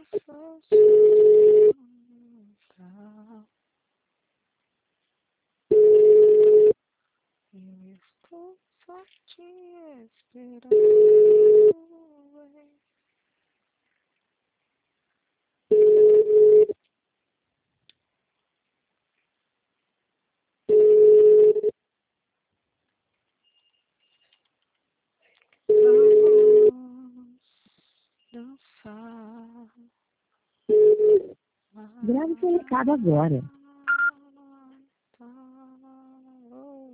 Eu estou só te esperando. Vamos dançar. Grave seu recado agora.